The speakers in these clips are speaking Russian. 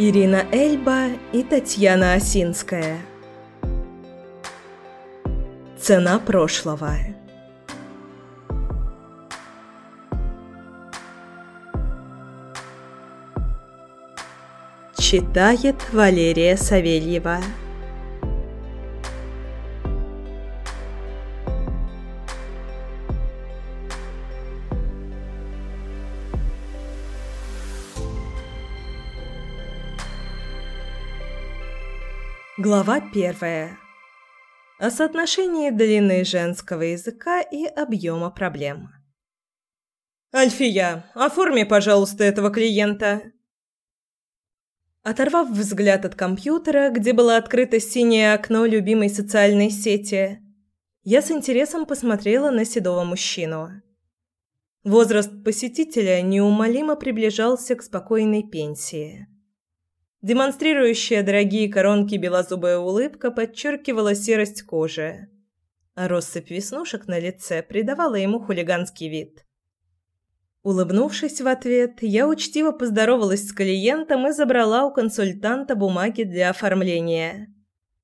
Ирина Эльба и Татьяна Осинская. Цена прошлого. Читает Валерия Савельева. Глава 1. О соотношении длины женского языка и объема проблем. «Альфия, оформи, пожалуйста, этого клиента». Оторвав взгляд от компьютера, где было открыто синее окно любимой социальной сети, я с интересом посмотрела на седого мужчину. Возраст посетителя неумолимо приближался к спокойной пенсии. Демонстрирующая дорогие коронки белозубая улыбка подчеркивала серость кожи, а россыпь веснушек на лице придавала ему хулиганский вид. Улыбнувшись в ответ, я учтиво поздоровалась с клиентом и забрала у консультанта бумаги для оформления.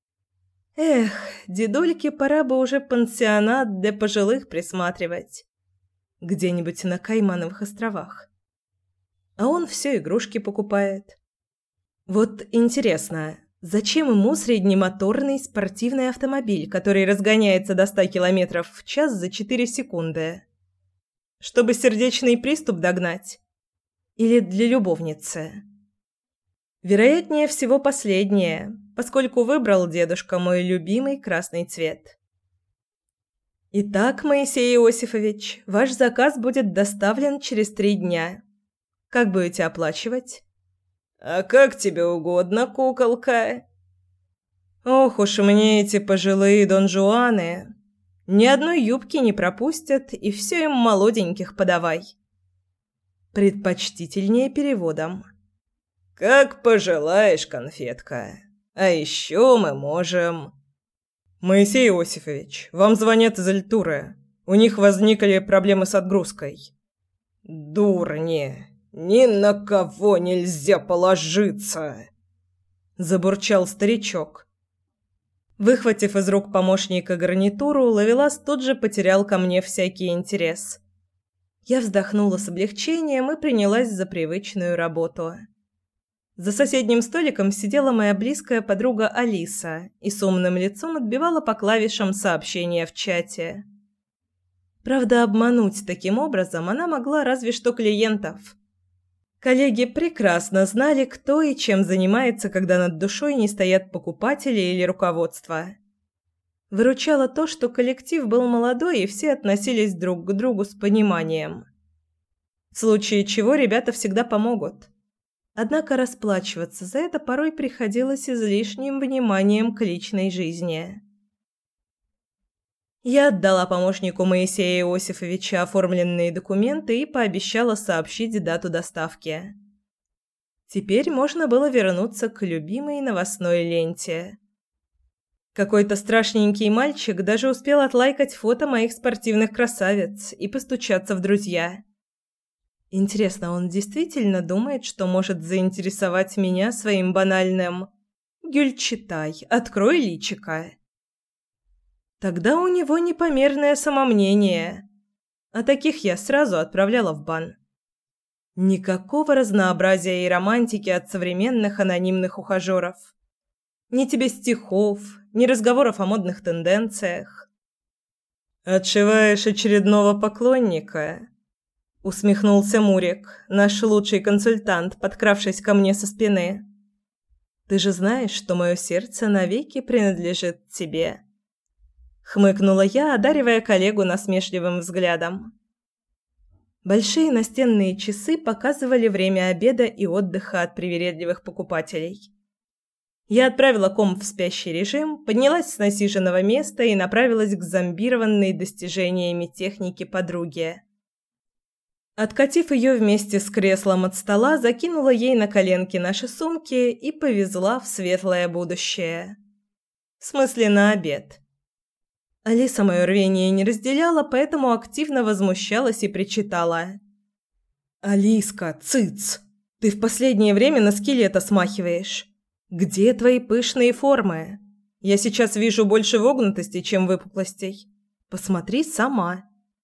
Эх, дедульке пора бы уже пансионат для пожилых присматривать. Где-нибудь на Каймановых островах. А он все игрушки покупает. Вот интересно, зачем ему среднемоторный спортивный автомобиль, который разгоняется до 100 км в час за 4 секунды? Чтобы сердечный приступ догнать? Или для любовницы? Вероятнее всего последнее, поскольку выбрал дедушка мой любимый красный цвет. Итак, Моисей Иосифович, ваш заказ будет доставлен через 3 дня. Как будете оплачивать? «А как тебе угодно, куколка?» «Ох уж мне эти пожилые донжуаны. Ни одной юбки не пропустят, и все им молоденьких подавай». Предпочтительнее переводом. «Как пожелаешь, конфетка. А еще мы можем...» «Моисей Иосифович, вам звонят из Альтуры. У них возникли проблемы с отгрузкой». «Дурни! Ни на кого нельзя положиться!» Забурчал старичок. Выхватив из рук помощника гарнитуру, Ловелас тут же потерял ко мне всякий интерес. Я вздохнула с облегчением и принялась за привычную работу. За соседним столиком сидела моя близкая подруга Алиса и с умным лицом отбивала по клавишам сообщения в чате. Правда, обмануть таким образом она могла разве что клиентов. Коллеги прекрасно знали, кто и чем занимается, когда над душой не стоят покупатели или руководство. Выручало то, что коллектив был молодой и все относились друг к другу с пониманием. В случае чего ребята всегда помогут. Однако расплачиваться за это порой приходилось излишним вниманием к личной жизни. Я отдала помощнику Моисея Иосифовича оформленные документы и пообещала сообщить дату доставки. Теперь можно было вернуться к любимой новостной ленте. Какой-то страшненький мальчик даже успел отлайкать фото моих спортивных красавиц и постучаться в друзья. Интересно, он действительно думает, что может заинтересовать меня своим банальным «Гюльчатай, открой личико». Тогда у него непомерное самомнение, а таких я сразу отправляла в бан. Никакого разнообразия и романтики от современных анонимных ухажеров. Ни тебе стихов, ни разговоров о модных тенденциях. «Отшиваешь очередного поклонника?» — усмехнулся Мурик, наш лучший консультант, подкравшись ко мне со спины. «Ты же знаешь, что мое сердце навеки принадлежит тебе». Хмыкнула я, одаривая коллегу насмешливым взглядом. Большие настенные часы показывали время обеда и отдыха от привередливых покупателей. Я отправила комп в спящий режим, поднялась с насиженного места и направилась к зомбированной достижениями техники подруге. Откатив ее вместе с креслом от стола, закинула ей на коленки наши сумки и повезла в светлое будущее. В смысле, на обед. Алиса мое рвение не разделяла, поэтому активно возмущалась и причитала. «Алиска, цыц! Ты в последнее время на скелета смахиваешь. Где твои пышные формы? Я сейчас вижу больше вогнутостей, чем выпуклостей. Посмотри сама».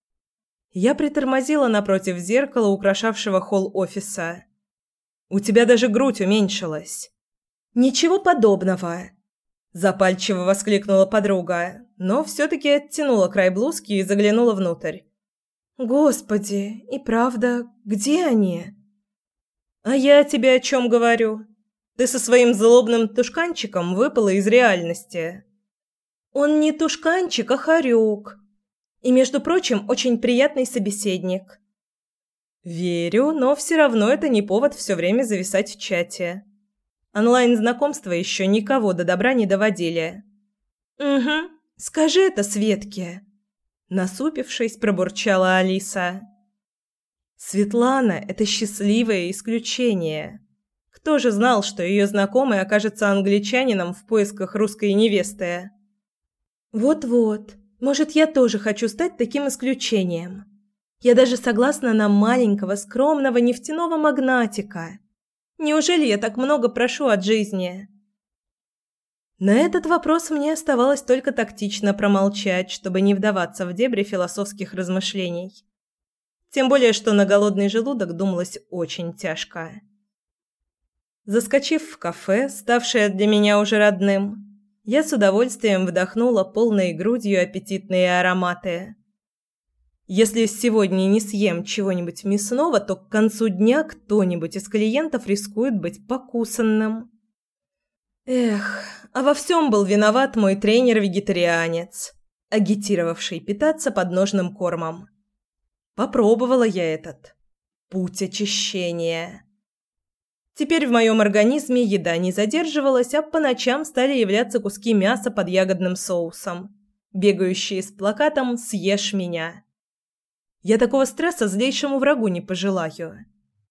Я притормозила напротив зеркала, украшавшего холл офиса. «У тебя даже грудь уменьшилась». «Ничего подобного!» Запальчиво воскликнула подруга, но все-таки оттянула край блузки и заглянула внутрь. «Господи, и правда, где они?» «А я тебе о чем говорю? Ты со своим злобным тушканчиком выпала из реальности». «Он не тушканчик, а хорек. И, между прочим, очень приятный собеседник». «Верю, но все равно это не повод все время зависать в чате. Онлайн-знакомства еще никого до добра не доводили». «Угу, скажи это Светке», – насупившись, пробурчала Алиса. «Светлана – это счастливое исключение. Кто же знал, что ее знакомый окажется англичанином в поисках русской невесты?» «Вот-вот, может, я тоже хочу стать таким исключением. Я даже согласна на маленького, скромного нефтяного магнатика. Неужели я так много прошу от жизни?» На этот вопрос мне оставалось только тактично промолчать, чтобы не вдаваться в дебри философских размышлений. Тем более, что на голодный желудок думалось очень тяжко. Заскочив в кафе, ставшее для меня уже родным, я с удовольствием вдохнула полной грудью аппетитные ароматы. Если сегодня не съем чего-нибудь мясного, то к концу дня кто-нибудь из клиентов рискует быть покусанным. Эх, а во всем был виноват мой тренер-вегетарианец, агитировавший питаться подножным кормом. Попробовала я этот путь очищения. Теперь в моем организме еда не задерживалась, а по ночам стали являться куски мяса под ягодным соусом, бегающие с плакатом «Съешь меня». Я такого стресса злейшему врагу не пожелаю.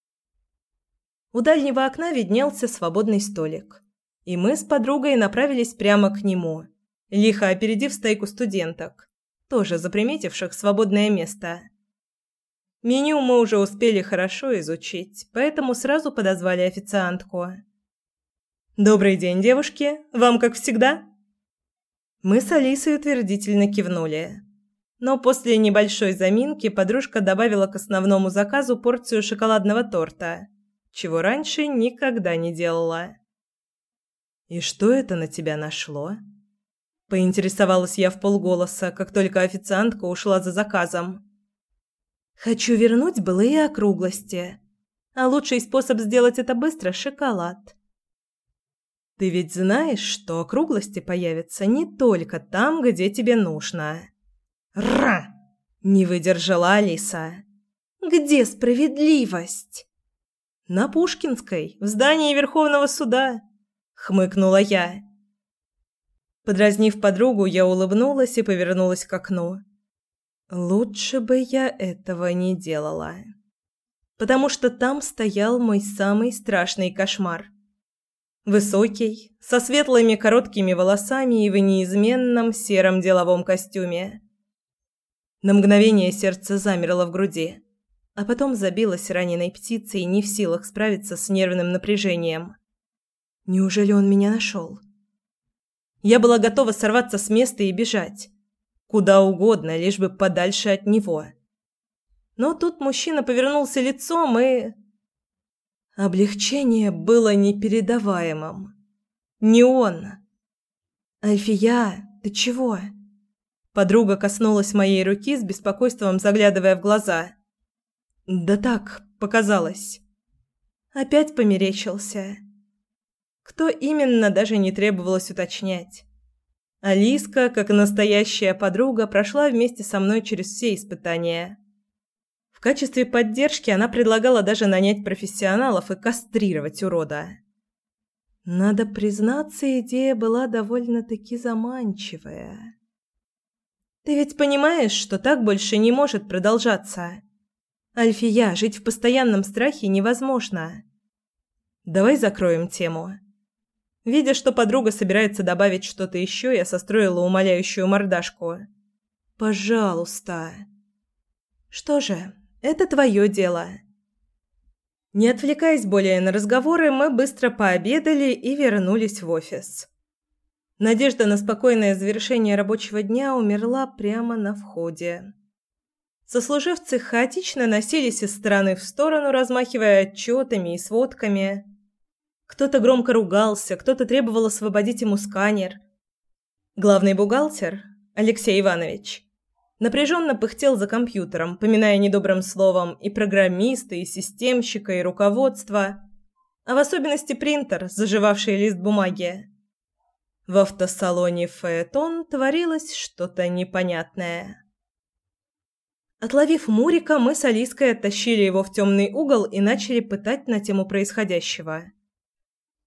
У дальнего окна виднелся свободный столик, и мы с подругой направились прямо к нему, лихо опередив стайку студенток, тоже заприметивших свободное место. Меню мы уже успели хорошо изучить, поэтому сразу подозвали официантку. «Добрый день, девушки! Вам как всегда?» Мы с Алисой утвердительно кивнули. Но после небольшой заминки подружка добавила к основному заказу порцию шоколадного торта, чего раньше никогда не делала. «И что это на тебя нашло?» – поинтересовалась я вполголоса, как только официантка ушла за заказом. «Хочу вернуть былые округлости, а лучший способ сделать это быстро – шоколад». «Ты ведь знаешь, что округлости появятся не только там, где тебе нужно?» «Ра!» – не выдержала Алиса. «Где справедливость?» «На Пушкинской, в здании Верховного суда», – хмыкнула я. Подразнив подругу, я улыбнулась и повернулась к окну. Лучше бы я этого не делала. Потому что там стоял мой самый страшный кошмар. Высокий, со светлыми короткими волосами и в неизменном сером деловом костюме. На мгновение сердце замерло в груди, а потом забилось раненой птицей, не в силах справиться с нервным напряжением. Неужели он меня нашел? Я была готова сорваться с места и бежать. Куда угодно, лишь бы подальше от него. Но тут мужчина повернулся лицом и... Облегчение было непередаваемым. Не он. «Альфия, ты чего?» Подруга коснулась моей руки с беспокойством, заглядывая в глаза. «Да так, показалось». Опять померещился. Кто именно, даже не требовалось уточнять. Алиска, как настоящая подруга, прошла вместе со мной через все испытания. В качестве поддержки она предлагала даже нанять профессионалов и кастрировать урода. Надо признаться, идея была довольно-таки заманчивая. «Ты ведь понимаешь, что так больше не может продолжаться? Альфия, жить в постоянном страхе невозможно. Давай закроем тему». Видя, что подруга собирается добавить что-то еще, я состроила умоляющую мордашку. «Пожалуйста». «Что же, это твое дело». Не отвлекаясь более на разговоры, мы быстро пообедали и вернулись в офис. Надежда на спокойное завершение рабочего дня умерла прямо на входе. Сослуживцы хаотично носились из стороны в сторону, размахивая отчетами и сводками. Кто-то громко ругался, кто-то требовал освободить ему сканер. Главный бухгалтер, Алексей Иванович, напряженно пыхтел за компьютером, поминая недобрым словом и программиста, и системщика, и руководство, а в особенности принтер, заживавший лист бумаги. В автосалоне «Фаэтон» творилось что-то непонятное. Отловив Мурика, мы с Алиской оттащили его в темный угол и начали пытать на тему происходящего.